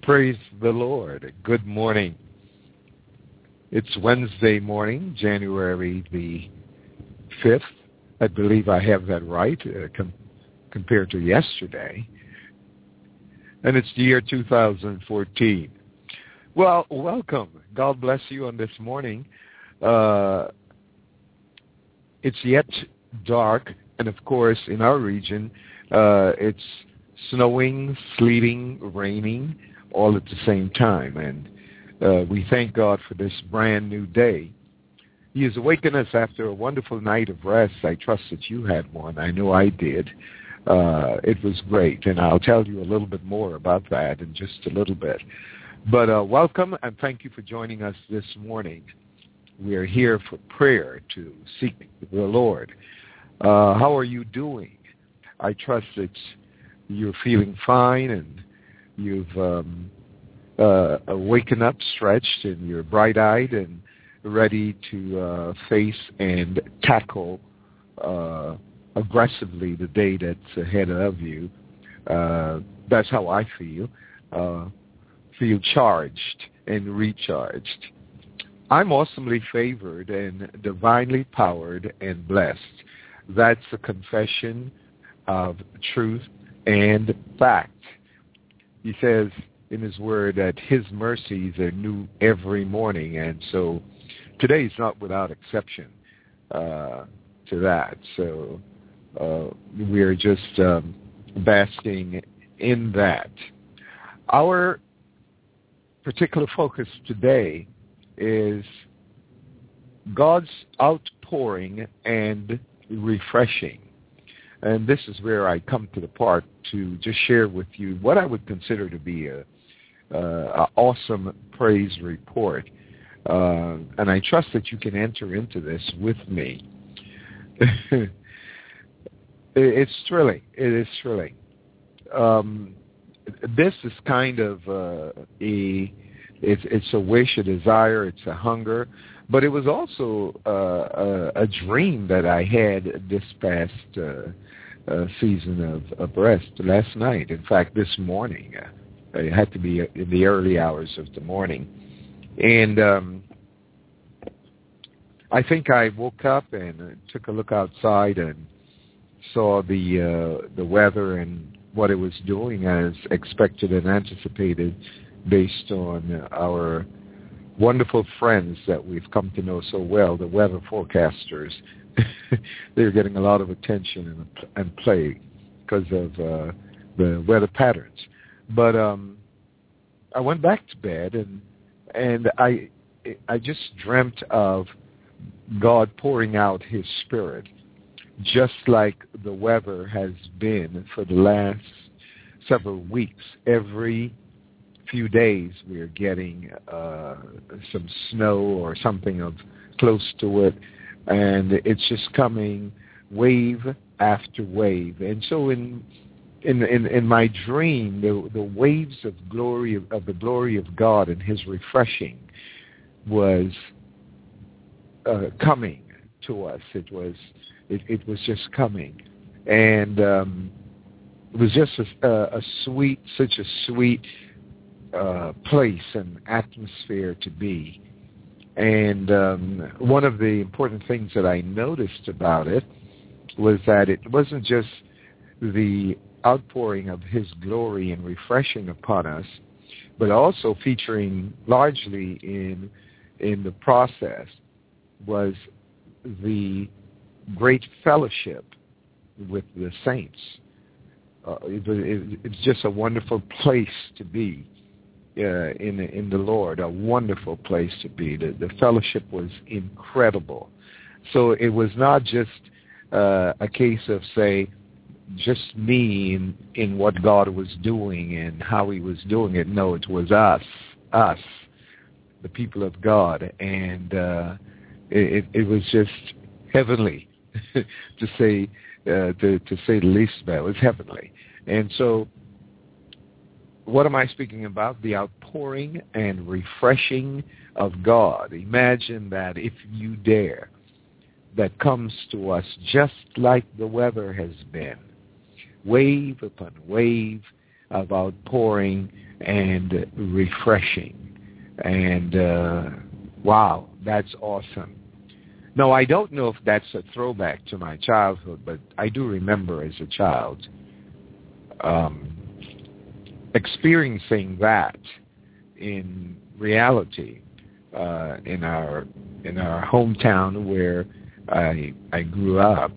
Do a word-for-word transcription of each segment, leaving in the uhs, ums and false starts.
Praise the Lord. Good morning. It's Wednesday morning, January the fifth. I believe I have that right uh, com- compared to yesterday. And it's the year two thousand fourteen. Well, welcome. God bless you on this morning. Uh, it's yet dark, and of course, in our region, uh, it's snowing, sleeting, raining, all at the same time. And uh, we thank God for this brand new day. He has awakened us after a wonderful night of rest. I trust that you had one. I know I did. Uh, it was great, and I'll tell you a little bit more about that in just a little bit. But uh, welcome, and thank you for joining us this morning. We are here for prayer to seek the Lord. Uh, how are you doing? I trust that you're feeling fine, and you've um, uh, waken up, stretched, and you're bright-eyed and ready to uh, face and tackle uh, aggressively the day that's ahead of you. Uh, that's how I feel. Uh, feel charged and recharged. I'm awesomely favored and divinely powered and blessed. That's a confession of truth and fact. He says in his word that his mercies are new every morning, and so today is not without exception uh, to that. So uh, we're just um, basking in that. Our particular focus today is God's outpouring and refreshing. And this is where I come to the part to just share with you what I would consider to be a, uh, a awesome praise report. Uh, and I trust that you can enter into this with me. It's thrilling. It is thrilling. Um, this is kind of uh, a, it's, it's a wish, a desire, it's a hunger, but it was also uh, a, a dream that I had this past uh, uh, season of, of rest last night. In fact, this morning. Uh, it had to be in the early hours of the morning. And um, I think I woke up and uh, took a look outside and saw the uh, the weather and what it was doing as expected and anticipated based on our wonderful friends that we've come to know so well, the weather forecasters. They're getting a lot of attention and, and play because of uh, the weather patterns. But um, I went back to bed, and and I I just dreamt of God pouring out his Spirit, just like the weather has been for the last several weeks. Every few days we're getting uh, some snow or something of close to it, and it's just coming wave after wave. And so in in in, in my dream, the, the waves of glory of, of the glory of God and his refreshing was uh, coming to us. It was it, it was just coming, and um, it was just a, a sweet, such a sweet uh, place and atmosphere to be. And um, one of the important things that I noticed about it was that it wasn't just the outpouring of his glory and refreshing upon us, but also featuring largely in in the process was the great fellowship with the saints. Uh, it, it, it's just a wonderful place to be uh, in in the Lord, a wonderful place to be. The, the fellowship was incredible. So it was not just uh, a case of, say, just me in, in what God was doing and how he was doing it. No, it was us, us, the people of God. And uh, it, it was just heavenly, to say uh, to, to say the least about it. It was heavenly. And so what am I speaking about? The outpouring and refreshing of God. Imagine that, if you dare, that comes to us just like the weather has been. Wave upon wave, of outpouring and refreshing. And uh, wow, that's awesome. Now, I don't know if that's a throwback to my childhood, but I do remember as a child um, experiencing that in reality uh, in our in our hometown where I I grew up.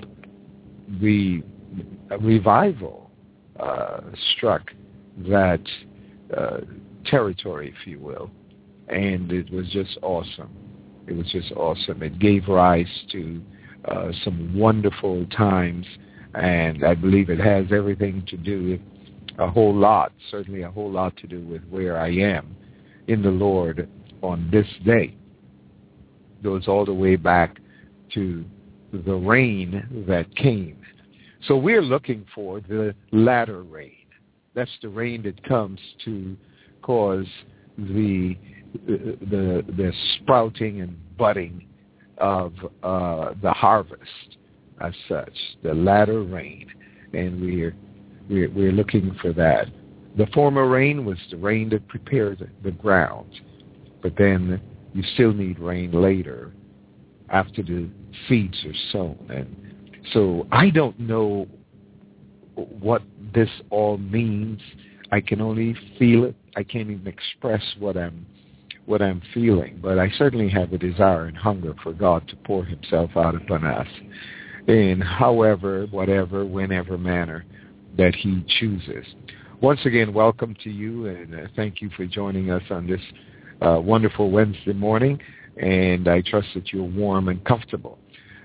We a revival uh, struck that uh, territory, if you will, and it was just awesome. It was just awesome. It gave rise to uh, some wonderful times, and I believe it has everything to do with a whole lot, certainly a whole lot to do with where I am in the Lord on this day. It goes all the way back to the rain that came. So we're looking for the latter rain. That's the rain that comes to cause the the the sprouting and budding of uh, the harvest as such, the latter rain, and we're, we're we're looking for that. The former rain was the rain that prepared the ground, but then you still need rain later after the seeds are sown. And so I don't know what this all means. I can only feel it. I can't even express what I'm what I'm feeling, but I certainly have a desire and hunger for God to pour himself out upon us in however, whatever, whenever manner that he chooses. Once again, welcome to you, and uh, thank you for joining us on this uh, wonderful Wednesday morning, and I trust that you're warm and comfortable.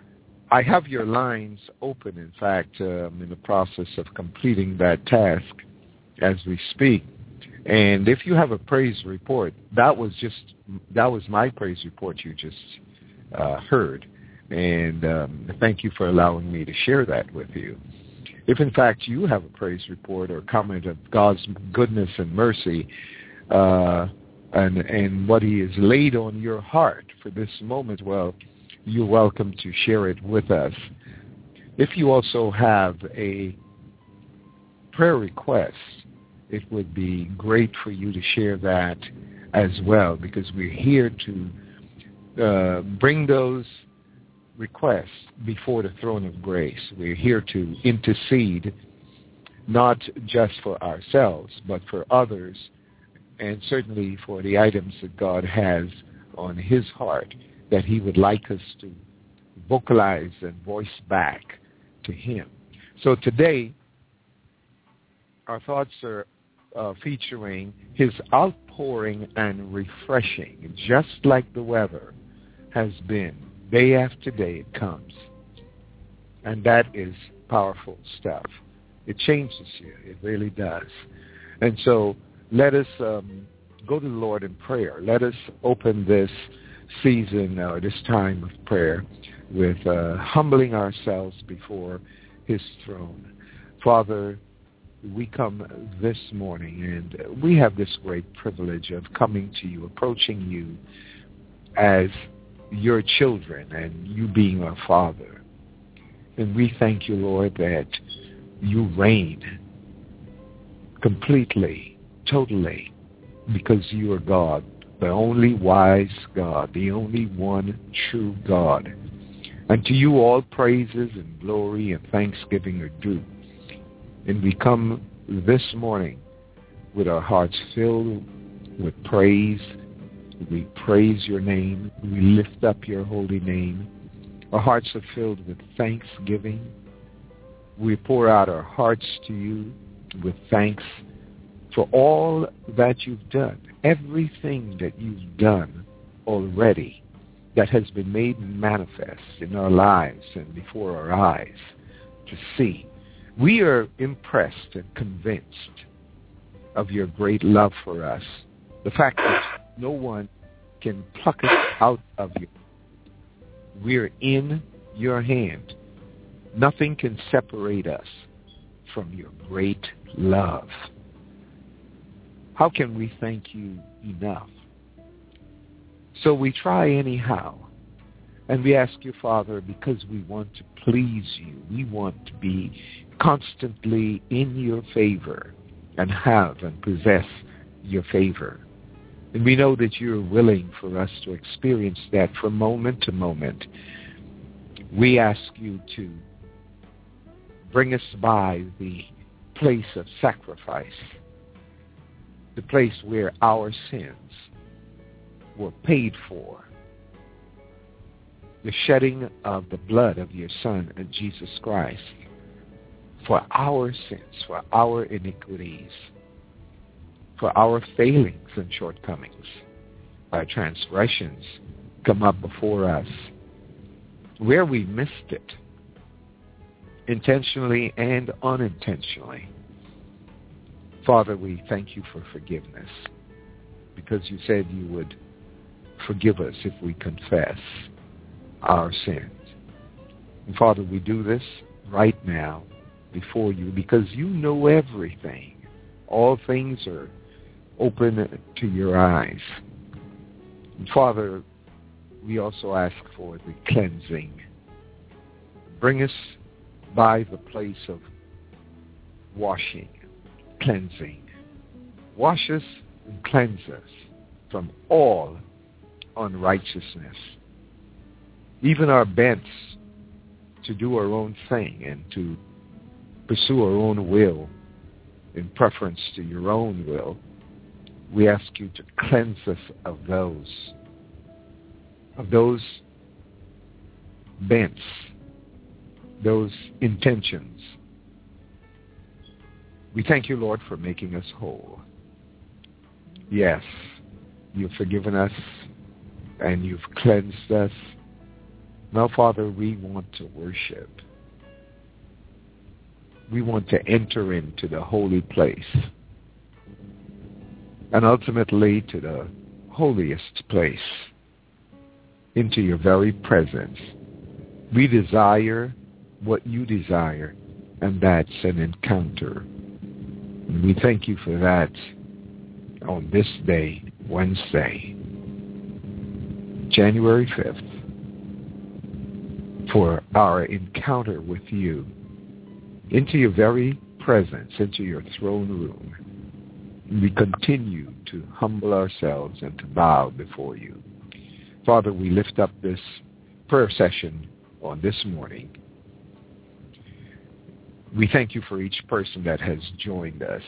I have your lines open. In fact, uh, I'm in the process of completing that task as we speak. And if you have a praise report, that was just that was my praise report you just uh, heard. And um, thank you for allowing me to share that with you. If, in fact, you have a praise report or comment of God's goodness and mercy uh, and, and what he has laid on your heart for this moment, well, you're welcome to share it with us. If you also have a prayer request, it would be great for you to share that as well, because we're here to uh, bring those requests before the throne of grace. We're here to intercede, not just for ourselves, but for others, and certainly for the items that God has on his heart that he would like us to vocalize and voice back to him. So today, our thoughts are uh, featuring his outpouring and refreshing, just like the weather has been. Day after day it comes. And that is powerful stuff. It changes you. It really does. And so let us um, go to the Lord in prayer. Let us open this season or this time of prayer with uh, humbling ourselves before his throne. Father, we come this morning, and we have this great privilege of coming to you, approaching you as your children and you being our Father. And we thank you, Lord, that you reign completely, totally, because you are God, the only wise God, the only one true God. And to you all praises and glory and thanksgiving are due. And we come this morning with our hearts filled with praise. We praise your name. We lift up your holy name. Our hearts are filled with thanksgiving. We pour out our hearts to you with thanks for all that you've done, everything that you've done already that has been made manifest in our lives and before our eyes to see. We are impressed and convinced of your great love for us, the fact that no one can pluck us out of you. We're in your hand. Nothing can separate us from your great love. How can we thank you enough? So we try anyhow. And we ask you, Father, because we want to please you. We want to be constantly in your favor and have and possess your favor. And we know that you're willing for us to experience that from moment to moment. We ask you to bring us by the place of sacrifice, the place where our sins were paid for, the shedding of the blood of your Son, Jesus Christ, for our sins, for our iniquities, for our failings and shortcomings. Our transgressions come up before us, where we missed it, intentionally and unintentionally. Father, we thank you for forgiveness, because you said you would forgive us if we confess our sins. And Father, we do this right now before you, because you know everything. All things are open to your eyes. And Father, we also ask for the cleansing. Bring us by the place of washing, cleansing. Wash us and cleanse us from all unrighteousness, even our bents to do our own thing and to pursue our own will in preference to your own will. We ask you to cleanse us of those, of those bents, those intentions. We thank you, Lord, for making us whole. Yes, you've forgiven us and you've cleansed us. Now, Father, we want to worship. We want to enter into the holy place and ultimately to the holiest place, into your very presence. We desire what you desire, and that's an encounter. And we thank you for that on this day, Wednesday, January fifth, for our encounter with you, into your very presence, into your throne room. We continue to humble ourselves and to bow before you. Father, we lift up this prayer session on this morning. We thank you for each person that has joined us.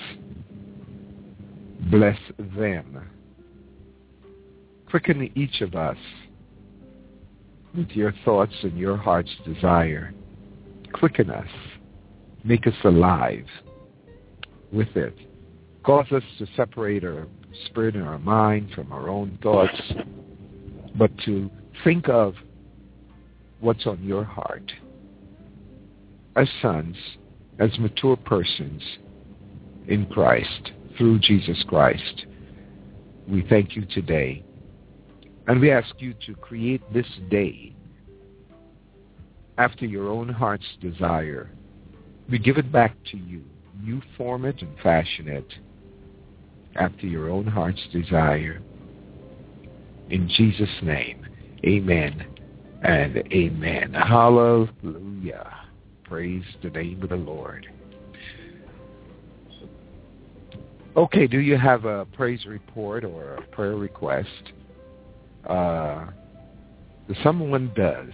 Bless them. Quicken each of us with your thoughts and your heart's desire. Quicken us. Make us alive with it. Cause us to separate our spirit and our mind from our own thoughts, but to think of what's on your heart. As sons, as mature persons in Christ, through Jesus Christ, we thank you today. And we ask you to create this day after your own heart's desire. We give it back to you. You form it and fashion it after your own heart's desire. In Jesus' name, amen and amen. Hallelujah. Praise the name of the Lord. Okay, do you have a praise report or a prayer request? Uh, someone does.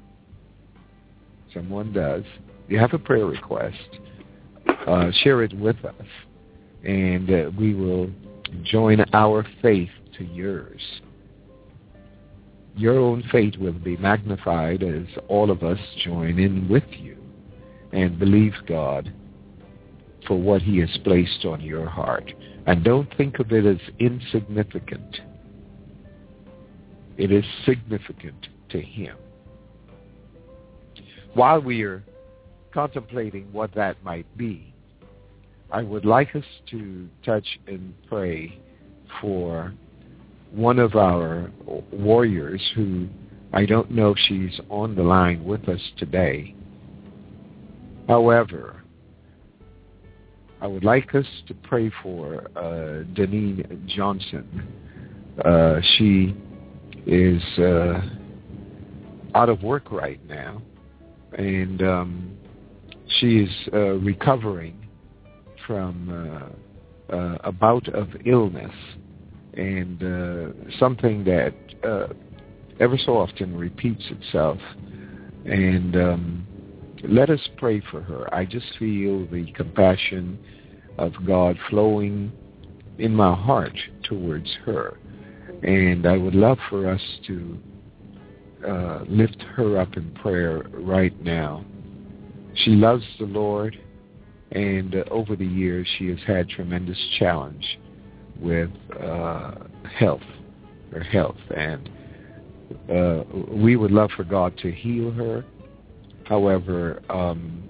Someone does. You have a prayer request. Uh, share it with us, and uh, we will join our faith to yours. Your own faith will be magnified as all of us join in with you and believe God for what he has placed on your heart. And don't think of it as insignificant. It is significant to him. While we are contemplating what that might be, I would like us to touch and pray for one of our warriors who, I don't know if she's on the line with us today. However, I would like us to pray for uh, Deneen Johnson. Uh, she is uh, out of work right now, and um, she is uh, recovering from uh, uh, a bout of illness, and uh, something that uh, ever so often repeats itself. And um, let us pray for her. I just feel the compassion of God flowing in my heart towards her. And I would love for us to uh, lift her up in prayer right now. She loves the Lord, and uh, over the years she has had tremendous challenge with uh, health, her health. And uh, we would love for God to heal her. However, um,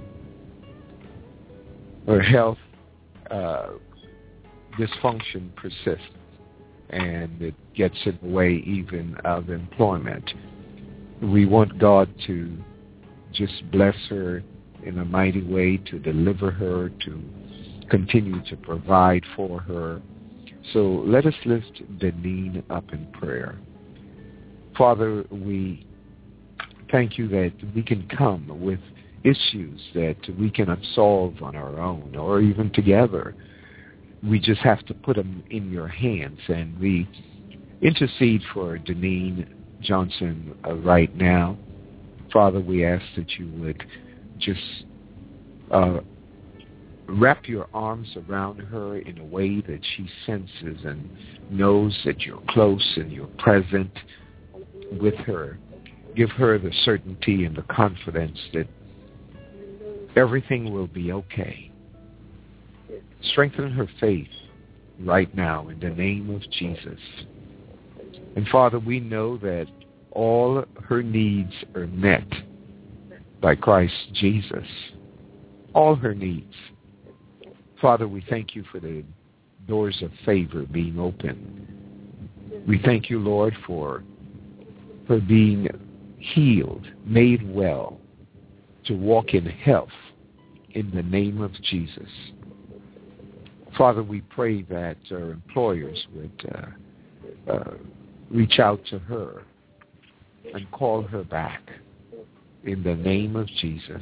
her health uh, dysfunction persists, and it gets in the way even of employment. We want God to just bless her in a mighty way, to deliver her, to continue to provide for her. So let us lift Deneen up in prayer. Father, we thank you that we can come with issues that we cannot solve on our own or even together. We just have to put them in your hands, and we intercede for Deneen Johnson uh, right now. Father, we ask that you would just uh, wrap your arms around her in a way that she senses and knows that you're close and you're present with her. Give her the certainty and the confidence that everything will be okay. Strengthen her faith right now in the name of Jesus. And Father, we know that all her needs are met by Christ Jesus. All her needs. Father, we thank you for the doors of favor being open. We thank you, Lord, for her being healed, made well, to walk in health in the name of Jesus. Father, we pray that our employers would uh, uh, reach out to her and call her back in the name of Jesus.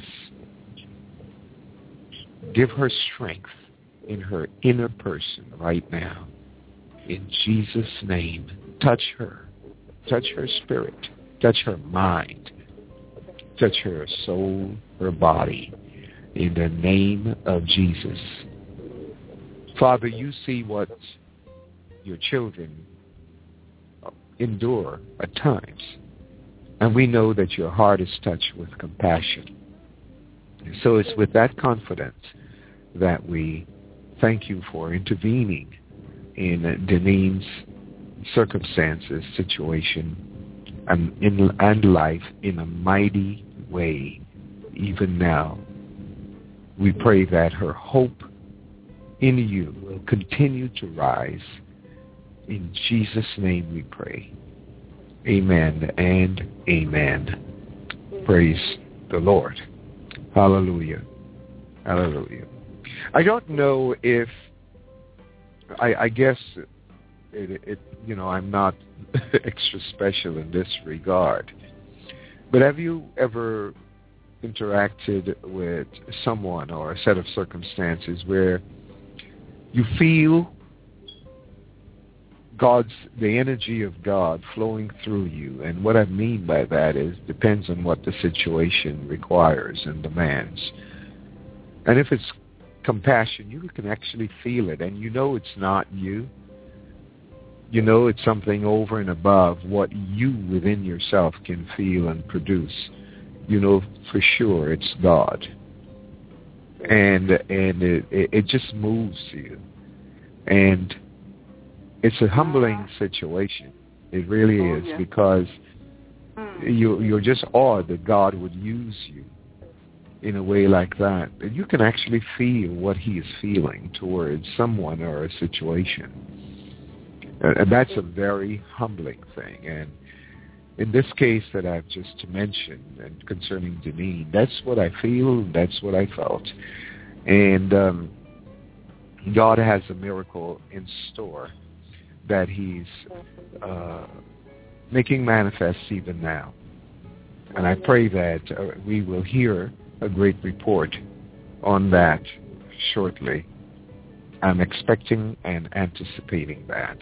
Give her strength in her inner person right now. In Jesus' name, touch her. Touch her spirit. Touch her mind. Touch her soul, her body. In the name of Jesus. Father, you see what your children endure at times. And we know that your heart is touched with compassion. So it's with that confidence that we thank you for intervening in Deneen's circumstances, situation, and in and life in a mighty way, even now. We pray that her hope in you will continue to rise. In Jesus' name we pray. Amen and amen. Praise the Lord. Hallelujah. Hallelujah. I don't know if, I, I guess, it, it, you know, I'm not extra special in this regard, but have you ever interacted with someone or a set of circumstances where you feel God's, the energy of God flowing through you? And what I mean by that is depends on what the situation requires and demands. And if it's compassion, you can actually feel it, and you know it's not you. You know it's something over and above what you within yourself can feel and produce. You know for sure it's God. And and it, it just moves you. And it's a humbling situation. It really is, oh, yeah. Because you, you're just awed that God would use you in a way like that. And you can actually feel what he is feeling towards someone or a situation. And that's a very humbling thing. And in this case that I've just mentioned, and concerning Deneen, that's what I feel, that's what I felt. And um, God has a miracle in store that he's uh, making manifest even now. And I pray that uh, we will hear a great report on that shortly. I'm expecting and anticipating that.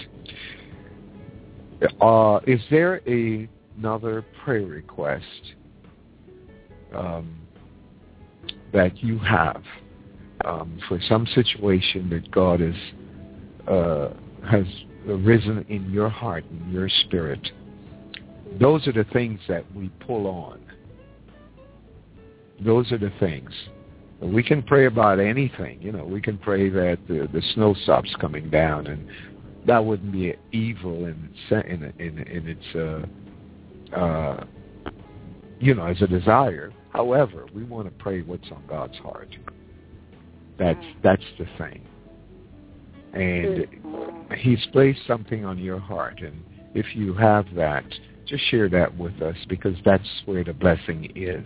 Uh, is there a, another prayer request um, that you have um, for some situation that God is, uh, has arisen in your heart, in your spirit? Those are the things that we pull on. Those are the things. We can pray about anything. You know, we can pray that the, the snow stops coming down, and that wouldn't be evil in in in, in its uh, uh, you know, as a desire. However, we want to pray what's on God's heart. That's that's the thing. And He's placed something on your heart, and if you have that, just share that with us, because that's where the blessing is.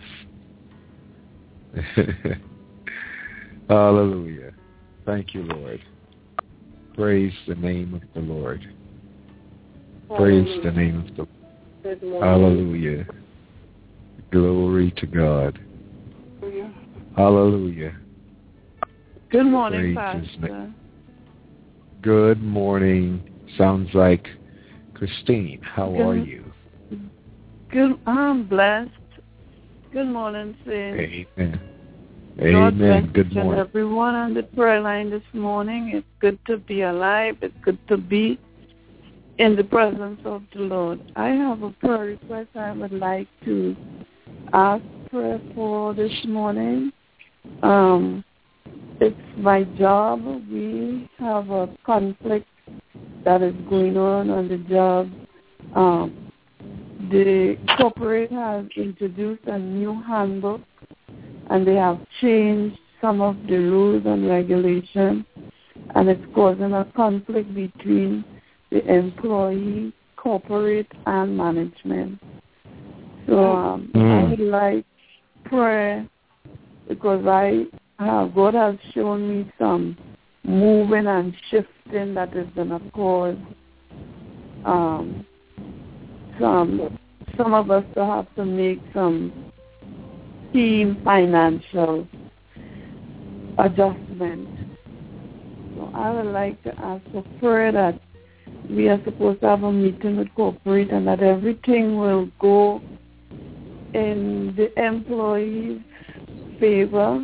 Hallelujah. Thank you, Lord. Praise the name of the Lord. Praise Hallelujah. The name of the Lord. Hallelujah. Glory to God. Hallelujah. Hallelujah. Good morning, Praise Pastor. Good morning. Sounds like Christine. How good. Are you? Good. I'm blessed. Good morning, Saints. Amen. Amen. Good morning, everyone on the prayer line this morning. It's good to be alive. It's good to be in the presence of the Lord. I have a prayer request I would like to ask prayer for this morning. Um, it's my job. We have a conflict that is going on on the job. Um, the corporate has introduced a new handbook, and they have changed some of the rules and regulations, and it's causing a conflict between the employee, corporate, and management. So um, mm. I would like prayer, because I have, God has shown me some moving and shifting that is going to cause um, some some of us to have to make some team financial adjustment. So I would like to ask for prayer that we are supposed to have a meeting with corporate, and that everything will go in the employees' favor,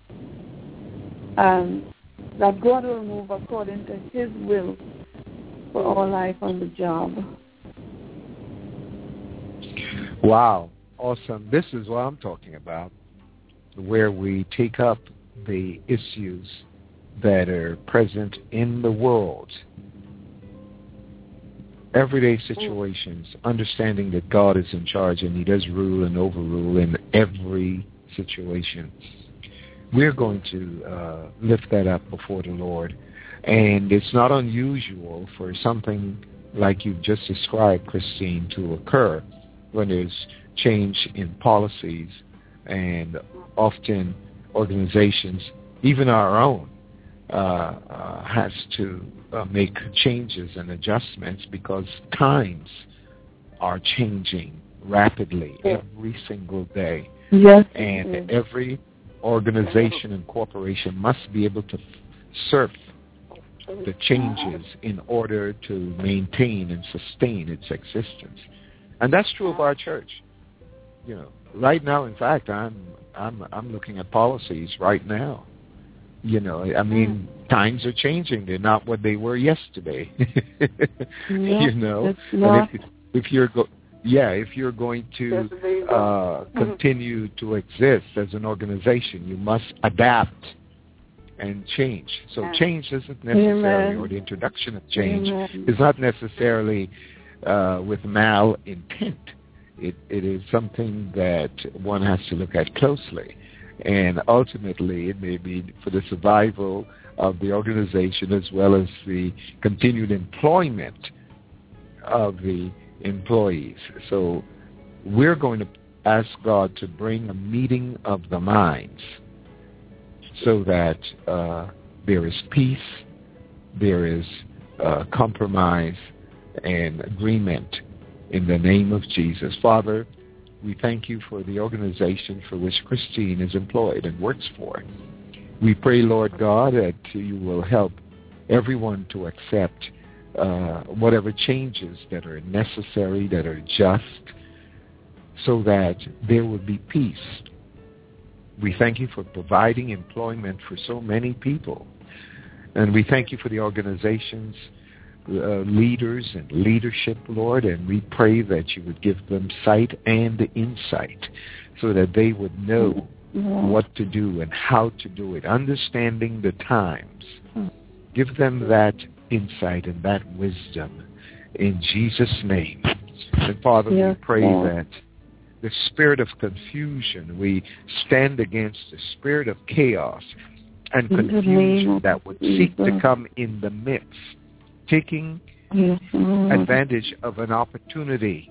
and that God will move according to His will for our life on the job. Wow. Awesome. This is what I'm talking about, where we take up the issues that are present in the world, everyday situations, understanding that God is in charge and He does rule and overrule in every situation. We're going to uh, lift that up before the Lord. And it's not unusual for something like you've just described, Christine, to occur when there's change in policies, and often organizations, even our own, uh, uh, has to uh, make changes and adjustments because times are changing rapidly every single day. Yes. And every organization and corporation must be able to surf the changes in order to maintain and sustain its existence. And that's true of our church. You know, right now, in fact, I'm I'm I'm looking at policies right now. You know, I mean, times are changing. They're not what they were yesterday. Yeah, you know, and if, if you're go, yeah, if you're going to uh, continue to exist as an organization, you must adapt and change. So change isn't necessarily, Amen. Or the introduction of change Amen. Is not necessarily uh, with malintent. It, it is something that one has to look at closely. And ultimately, it may be for the survival of the organization as well as the continued employment of the employees. So we're going to ask God to bring a meeting of the minds so that uh, there is peace, there is uh, compromise and agreement in the name of Jesus. Father, we thank you for the organization for which Christine is employed and works for. We pray, Lord God, that you will help everyone to accept uh, whatever changes that are necessary, that are just, so that there will be peace. We thank you for providing employment for so many people. And we thank you for the organizations, uh, leaders and leadership, Lord, and we pray that you would give them sight and insight so that they would know mm-hmm. what to do and how to do it, understanding the times. Give them that insight and that wisdom in Jesus' name. And Father, yes, we pray yeah. that the spirit of confusion, we stand against the spirit of chaos and confusion that would seek to come in the midst, taking yes, advantage of an opportunity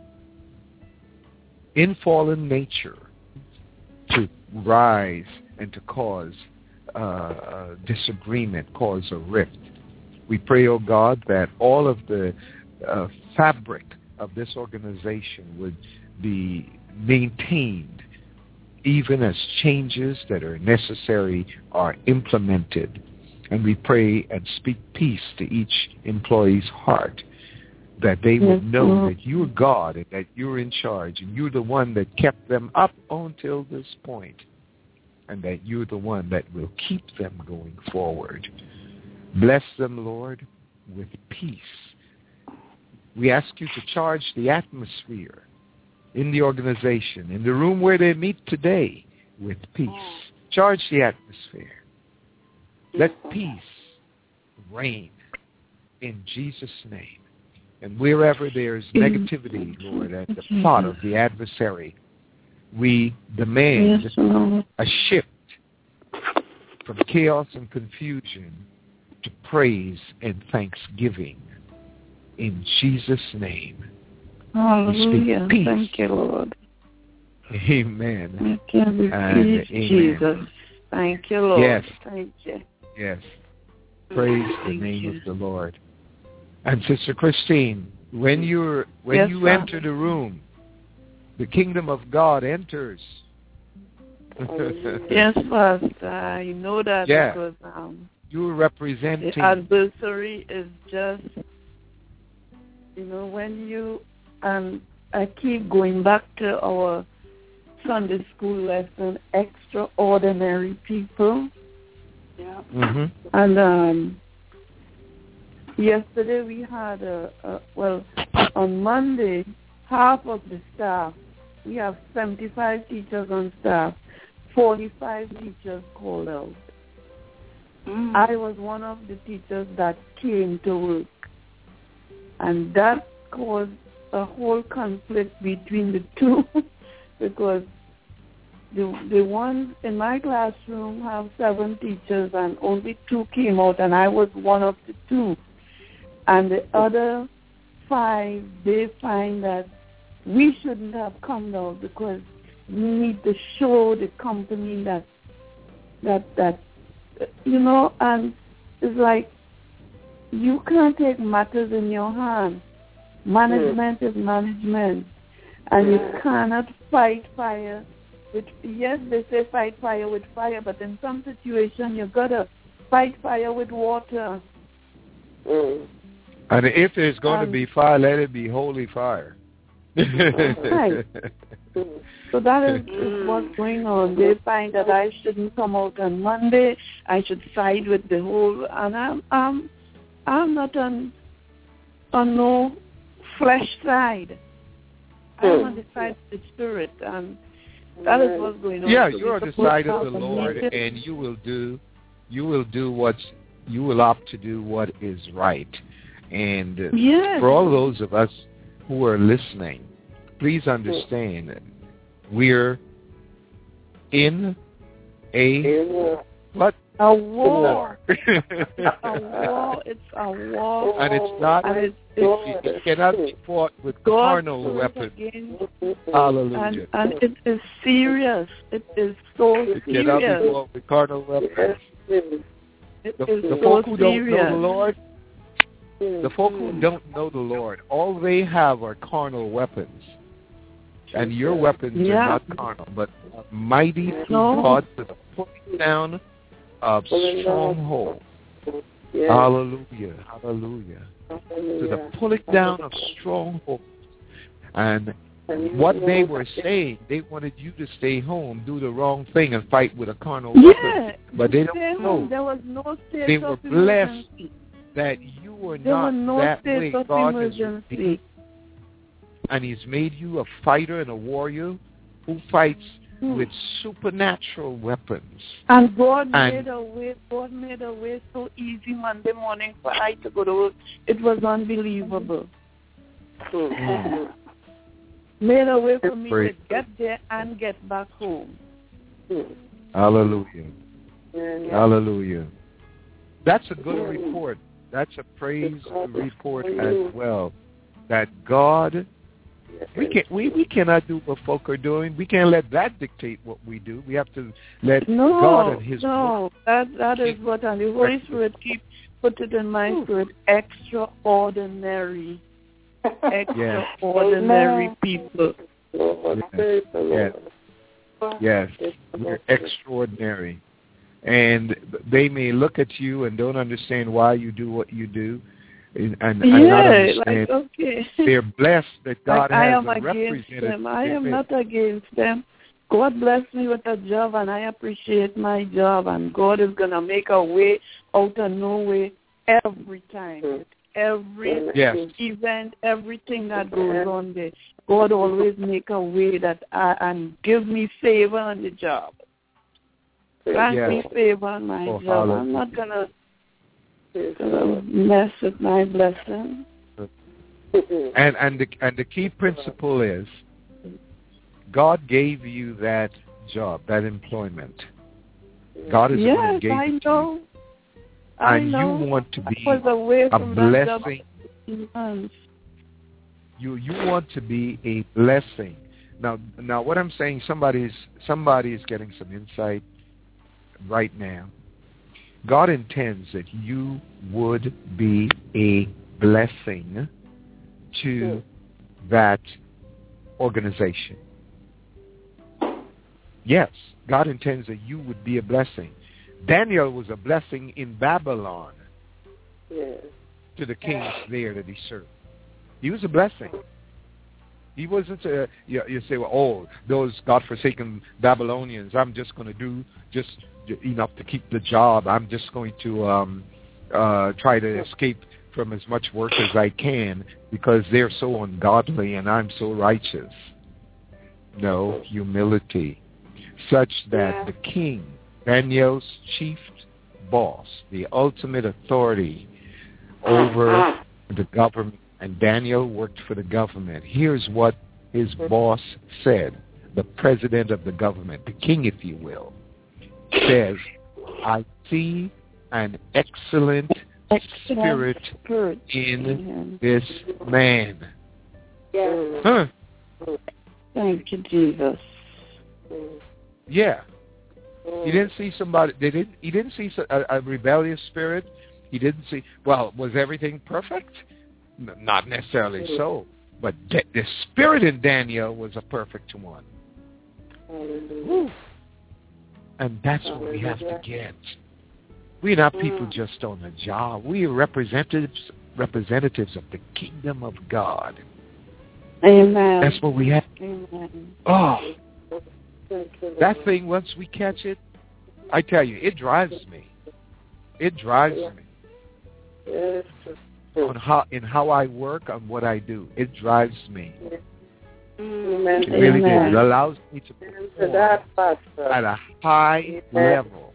in fallen nature to rise and to cause uh, disagreement, cause a rift. We pray, oh God, that all of the uh, fabric of this organization would be maintained even as changes that are necessary are implemented. And we pray and speak peace to each employee's heart, that they would know that you're God and that you're in charge and you're the one that kept them up until this point, and that you're the one that will keep them going forward. Bless them, Lord, with peace. We ask you to charge the atmosphere in the organization, in the room where they meet today, with peace. Charge the atmosphere. Let peace reign in Jesus' name. And wherever there's negativity, Lord, at the thought of the adversary, we demand a shift from chaos and confusion to praise and thanksgiving in Jesus' name. Hallelujah. Thank you, Lord. Amen. Thank you, and Jesus. Amen. Thank you, Lord. Yes. Thank you. Yes. Praise Thank the name you. of the Lord. And Sister Christine, when you when yes, you Father. enter the room, the kingdom of God enters. Yes, Pastor. I know that yeah. because um, you're representing. The adversary is just, you know, when you, and I keep going back to our Sunday school lesson, extraordinary people. Yeah. Mm-hmm. And um, yesterday we had, a, a, well, on Monday, half of the staff, we have seventy-five teachers on staff, forty-five teachers called out. Mm. I was one of the teachers that came to work. And that caused a whole conflict between the two because the the ones in my classroom have seven teachers and only two came out, and I was one of the two. And the other five, they find that we shouldn't have come out because we need to show the company that, that, that you know, and it's like you can't take matters in your hand. Management is management, and you cannot fight fire with, yes, they say fight fire with fire, but in some situation you got to fight fire with water. Mm. And if there's going um, to be fire, let it be holy fire. Right. So that is, is what's going on. They find that I shouldn't come out on Monday. I should side with the whole, and I'm I'm I'm not on on no flesh side. I'm on the side of the spirit, and that is what's going on. Yeah, so you're on the side of the Lord, and you will do you will do what's you will opt to do what is right. And yes. for all those of us who are listening, please understand we're in a what? A war. a war. It's a war. And it's not, and it's, it's, it cannot be fought with God carnal weapons. Hallelujah. And, and it is serious. It is so it serious. It cannot be fought with carnal weapons. It the is the so folk who serious. don't know the Lord, the folk who don't know the Lord, all they have are carnal weapons. And your weapons yeah. are not carnal, but mighty through no. God to the pulling down of strongholds. Yes. Hallelujah. Hallelujah. Hallelujah. To the pulling down of strongholds. And what they were saying, they wanted you to stay home, do the wrong thing, and fight with a carnal Yeah, weapon. But they don't know. There was no state They of were emergency. blessed that you were There not were no that state way. of God has emergency. redeemed, and He's made you a fighter and a warrior who fights Hmm. with supernatural weapons. And God And- made a way. God made a way so easy Monday morning for I to go to work. It was unbelievable. Mm. Made a way for me Praise to get there and get back home. Hallelujah. Yeah. Hallelujah. That's a good report. That's a praise report as well. That God, we can we, we cannot do what folk are doing. We can't let that dictate what we do. We have to let No, God and His no, word. that that is what, and the Holy Spirit keep put it in my spirit. Extraordinary, extraordinary Yes. people. Lord, Yes. praise the Lord. Yes, we're extraordinary. And they may look at you and don't understand why you do what you do, and, and, and not Yeah, understand. like okay. They're blessed that God Like, I has am a against representative. them. I am not against them. God bless me with a job, and I appreciate my job, and God is going to make a way out of no way every time. Every Yes. event, everything that goes on there, God always make a way that I, and give me favor on the job. Grant Yes. me favor on my Oh, job. hallelujah. I'm not going to mess with my blessing. And and the and the key principle is God gave you that job, that employment. God is the one who Yes, gave I it to know. you. I And know. you want to be I was away a from that job blessing. for fifteen months. You you want to be a blessing. Now now what I'm saying, somebody's somebody is getting some insight right now. God intends that you would be a blessing to that organization. Yes, God intends that you would be a blessing. Daniel was a blessing in Babylon Yes. to the kings there that he served. He was a blessing. He wasn't a, you, you say, well, oh, those godforsaken Babylonians, I'm just going to do just enough to keep the job. I'm just going to um, uh, try to escape from as much work as I can because they're so ungodly and I'm so righteous. No, humility, such that Yeah. the king, Daniel's chief boss, the ultimate authority over the government, and Daniel worked for the government. Here's what his boss said, the president of the government, the king, if you will, says, I see an excellent spirit Spirit. in this man. Yeah. Huh? Thank you, Jesus. Yeah. He didn't see somebody. They didn't. He didn't see a, a rebellious spirit. He didn't see. Well, was everything perfect? N- not necessarily so. But the, the spirit in Daniel was a perfect one. Woo. And that's what we have to get. We're not people just on a job. We are representatives representatives of the kingdom of God. Amen. That's what we have. Amen. Oh, that thing, once we catch it, I tell you, it drives me. It drives me. Yes. On how in how I work, on what I do. It drives me. Amen. It really Amen. does. It allows me to To perform that, Pastor. at a high Amen. level.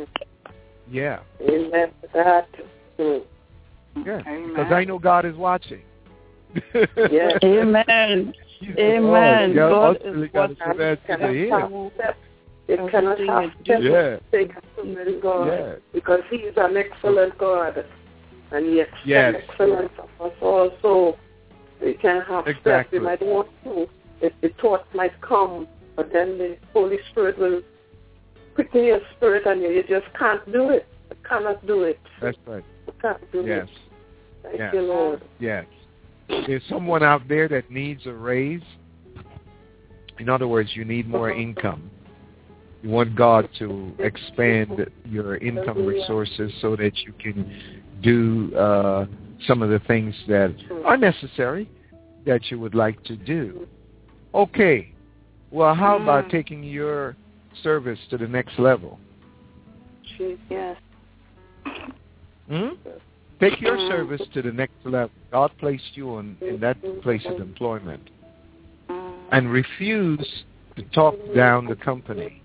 Yeah. Amen. To that. Mm. Yeah. Because I know God is watching. Yes. Amen. He's Amen. God, God ultimately is got to watching. submit to Him. It cannot have Yeah. take to God Yeah. because He is an excellent God, and He expects Yes. excellence of us also. We can have Exactly. steps. We might want to. If the thoughts might come, but then the Holy Spirit will quicken your spirit, and you, you just can't do it. You cannot do it. That's right. You can't do Yes. it. Thank Yes. you, Lord. Yes. There's someone out there that needs a raise. In other words, you need more income. You want God to expand your income resources so that you can do uh, some of the things that are necessary that you would like to do. Okay. Well, how about taking your service to the next level? Yes. Hmm? Take your service to the next level. God placed you on, in that place of employment. And refuse to talk down the company.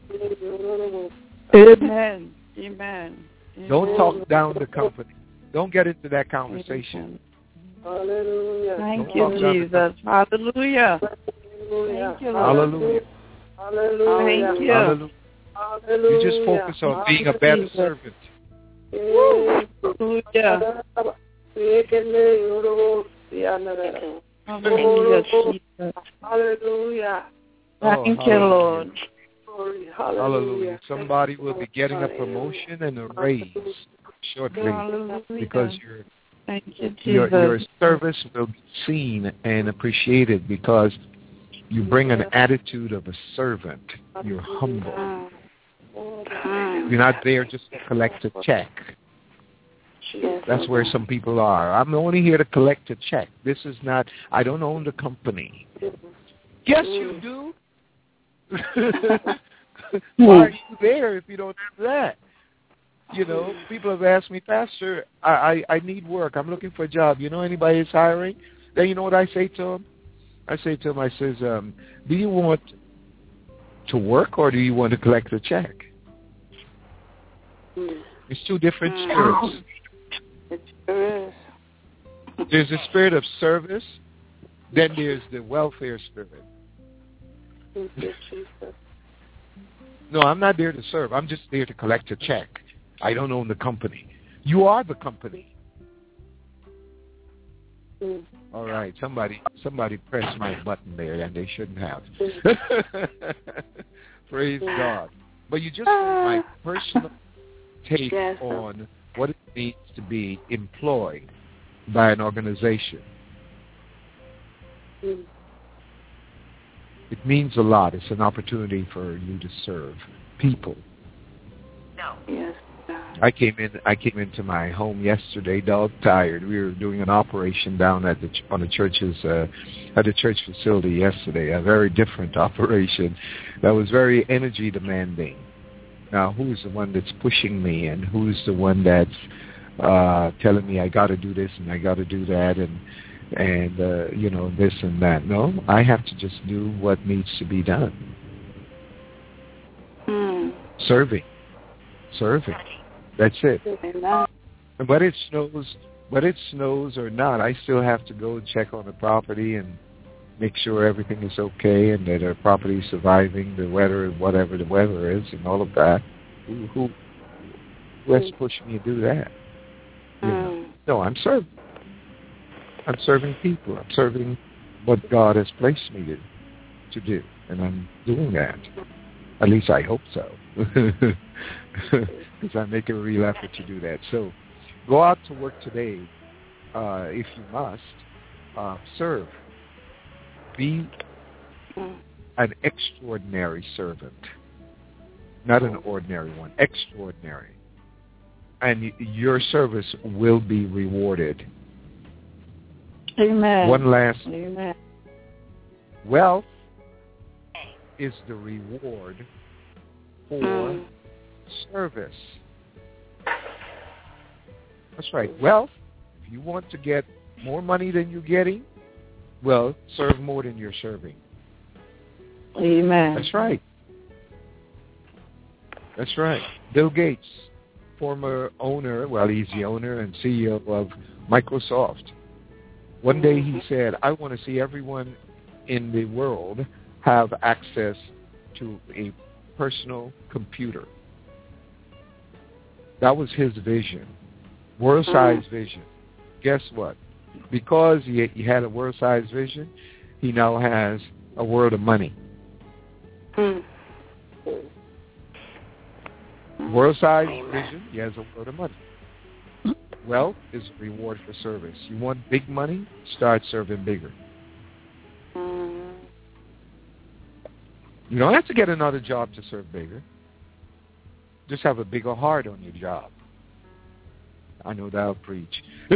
Amen. Amen. Don't talk down the company. Don't get into that conversation. Hallelujah. Thank you, Jesus. Hallelujah. Hallelujah. Thank you, Lord. Hallelujah. Hallelujah. Thank you. Hallelujah. Hallelujah. You just focus on being a better Jesus. servant. Hallelujah. Hallelujah, Jesus. Hallelujah. Thank Oh, you, hallelujah. Lord. Glory. Hallelujah. Hallelujah. Somebody will be getting a promotion and a raise shortly Hallelujah. because your Thank you, Jesus. your your service will be seen and appreciated because you bring an attitude of a servant. You're humble. You're not there just to collect a check. That's where some people are. I'm only here to collect a check. This is not, I don't own the company. Yes, you do. Why are you there if you don't have that? You know, people have asked me, Pastor, I, I, I need work. I'm looking for a job. You know anybody is hiring? Then you know what I say to them? I say to them, I says, um, do you want to work or do you want to collect a check? It's two different spirits. It sure is. There's the spirit of service, then there's the welfare spirit. Thank you, Jesus. No, I'm not there to serve. I'm just there to collect a check. I don't own the company. You are the company. Mm. All right, somebody somebody pressed my button there, and they shouldn't have. Praise God. But you just heard my personal take Yes. on what it means to be employed by an organization. Mm. It means a lot. It's an opportunity for you to serve people. No. Yes. I came in. I came into my home yesterday, dog tired. We were doing an operation down at the on the church's uh, at the church facility yesterday. A very different operation that was very energy demanding. Now, who's the one that's pushing me, and who's the one that's uh, telling me I got to do this and I got to do that, and and uh, you know this and that? No, I have to just do what needs to be done. Mm. Serving, serving. That's it. Amen. And whether it snows, whether it snows or not, I still have to go check on the property and make sure everything is okay and that our property is surviving the weather, whatever the weather is, and all of that. Who who, who has to push me to do that? You know? No, I'm serving. I'm serving people. I'm serving what God has placed me to to do, and I'm doing that. At least I hope so. Because I make a real effort to do that. So go out to work today, uh, if you must. Uh, serve. Be an extraordinary servant. Not an ordinary one. Extraordinary. And y- your service will be rewarded. Amen. One last. Amen. Wealth is the reward for Mm. service. That's right. Wealth, if you want to get more money than you're getting, well, serve more than you're serving. Amen. That's right. That's right. Bill Gates, former owner, well, he's the owner and C E O of Microsoft. One day he said, I want to see everyone in the world have access to a personal computer. That was his vision, world-sized vision. Guess what? Because he, he had a world-sized vision, he now has a world of money. Mm. World-sized vision, he has a world of money. Wealth is a reward for service. You want big money? Start serving bigger. Mm. You don't have to get another job to serve bigger. Just have a bigger heart on your job. I know that'll preach.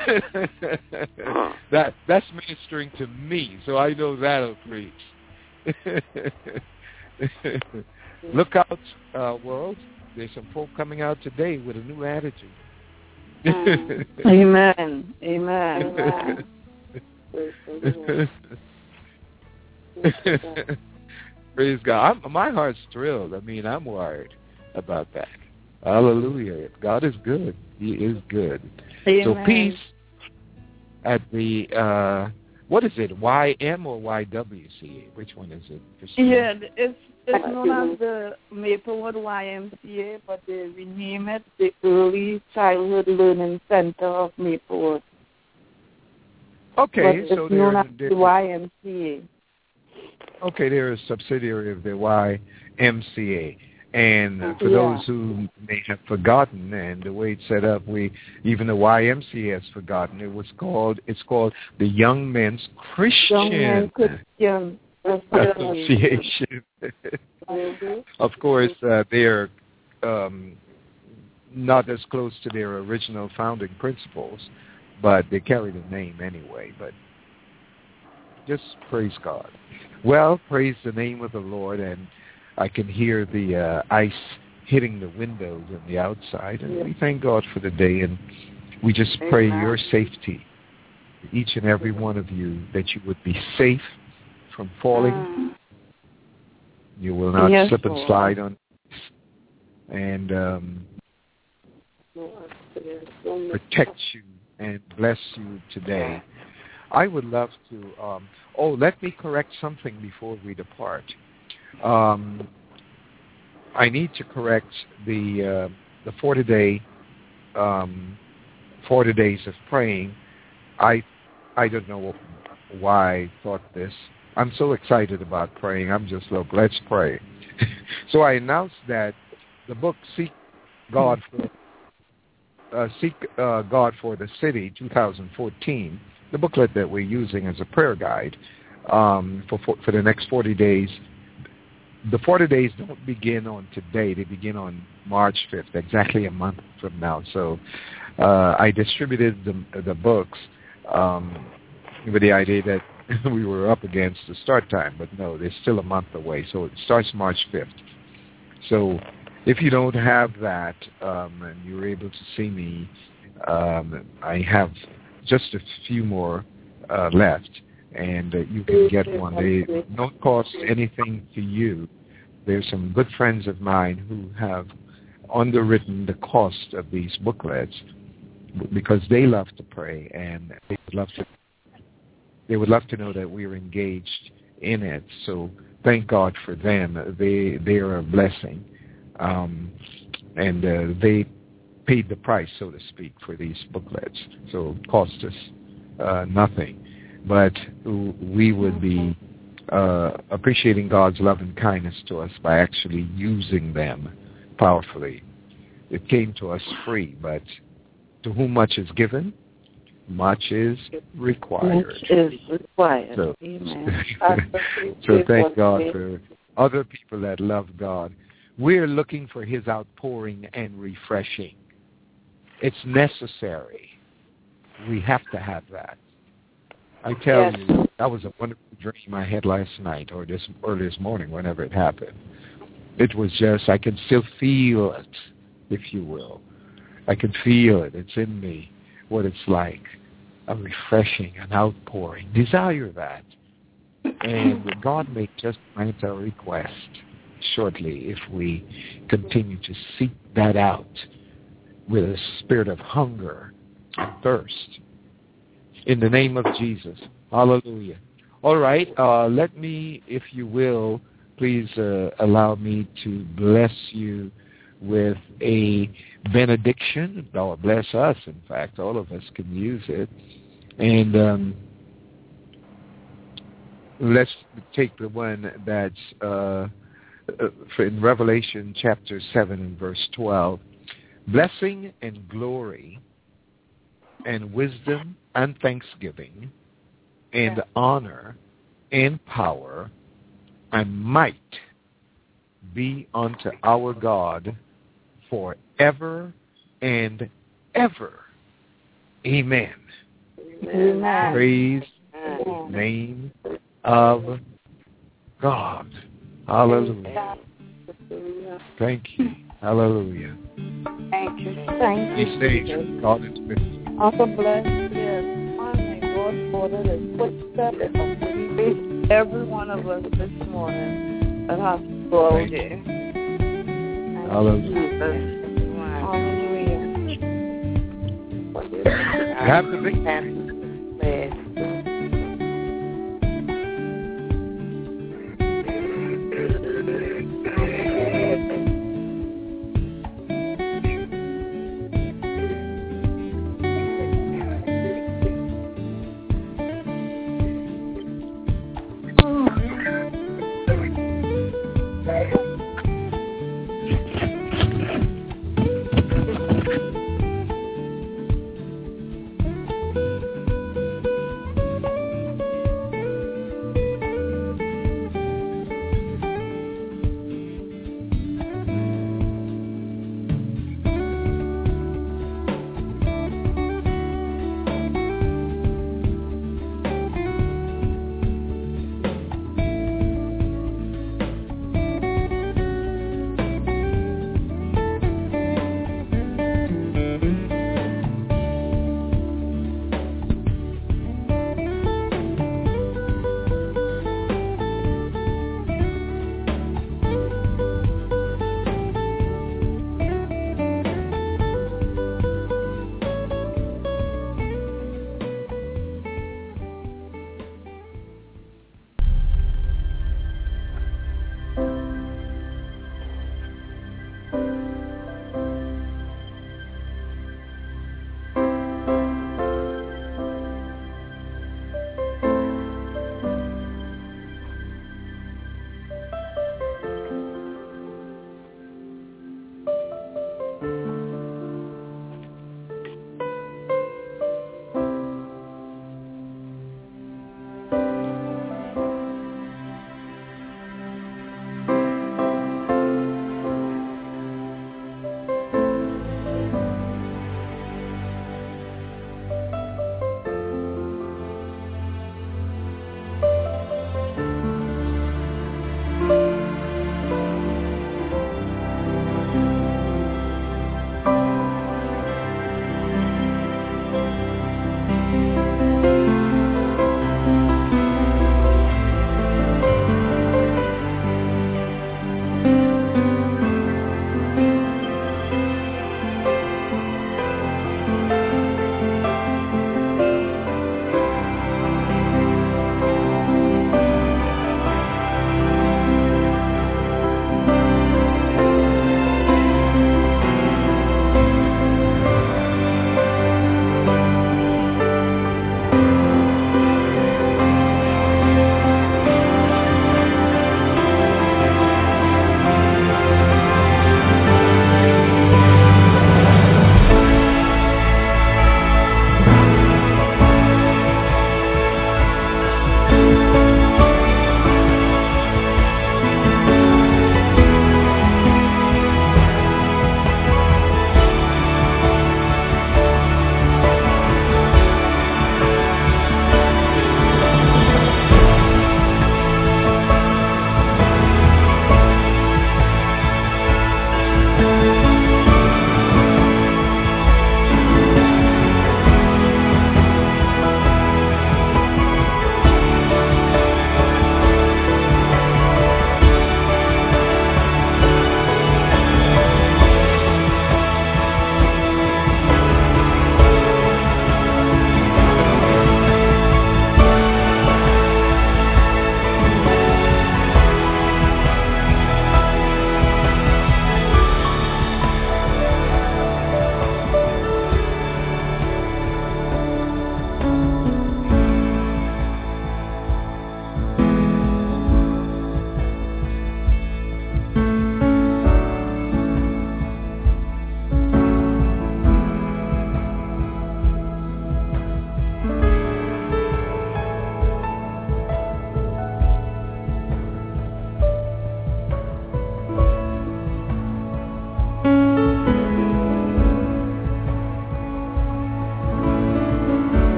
that that's ministering to me, so I know that'll preach. Look out, uh, world. There's some folk coming out today with a new attitude. Amen. Amen. Praise God. I'm, my heart's thrilled. I mean, I'm worried about that. Hallelujah. God is good. He is good. Amen. So peace at the, uh, what is it, Y M or Y W C A? Which one is it? Yeah, it's, it's known as the Maplewood Y M C A, but they rename it the Early Childhood Learning Center of Maplewood. Okay, but it's so known as they're, the Y M C A. Okay, they're a subsidiary of the Y M C A. And uh, for yeah. those who may have forgotten, and the way it's set up, we even the Y M C A has forgotten. It was called. It's called the Young Men's Christian, Young Men Christian Association. mm-hmm. Of course, uh, they're um, not as close to their original founding principles, but they carry the name anyway. But just praise God. Well, praise the name of the Lord, and I can hear the uh, ice hitting the windows on the outside, and we thank God for the day, and we just pray Amen. your safety, each and every one of you, that you would be safe from falling. Mm. You will not yes, slip and Lord. slide on, and um, protect you and bless you today. I would love to, um, oh, let me correct something before we depart. Um, I need to correct the uh, the forty day um, forty days of praying. I I don't know why I thought this. I'm so excited about praying. I'm just look, let's pray. So I announced that the book Seek God for uh, Seek uh, God for the City twenty fourteen, the booklet that we're using as a prayer guide um, for, for for the next forty days. The forty days don't begin on today. They begin on March fifth, exactly a month from now. So uh, I distributed the, the books um, with the idea that we were up against the start time, but no, they're still a month away. So it starts March fifth. So if you don't have that um, and you're able to see me, um, I have just a few more uh, left. And uh, you can get one. They don't cost anything to you. There's some good friends of mine who have underwritten the cost of these booklets because they love to pray and they would love to. They would love to know that we're engaged in it. So thank God for them. They they are a blessing, um, and uh, they paid the price, so to speak, for these booklets. So it cost us uh, nothing. But we would be uh, appreciating God's love and kindness to us by actually using them powerfully. It came to us free, but to whom much is given, much is required. Much is required. So, Amen. so thank God for other people that love God. We're looking for his outpouring and refreshing. It's necessary. We have to have that. I tell yes. you, that was a wonderful dream I had last night or this early this morning, whenever it happened. It was just, I can still feel it, if you will. I can feel it. It's in me, what it's like, a refreshing, an outpouring. Desire that. And God may just grant our request shortly if we continue to seek that out with a spirit of hunger and thirst. In the name of Jesus. Hallelujah. All right. Uh, let me, if you will, please uh, allow me to bless you with a benediction. Or bless us, in fact. All of us can use it. And um, let's take the one that's uh, in Revelation chapter seven and verse twelve. Blessing and glory and wisdom and thanksgiving and honor and power and might be unto our God forever and ever. Amen. Amen. Praise the name of God. Hallelujah. Thank you. Hallelujah. Thank you. Thank you. Be safe. God is with you. Also bless this. May God order the footsteps of every one of us this morning that has to go out there. Hallelujah. Hallelujah. Have the victory.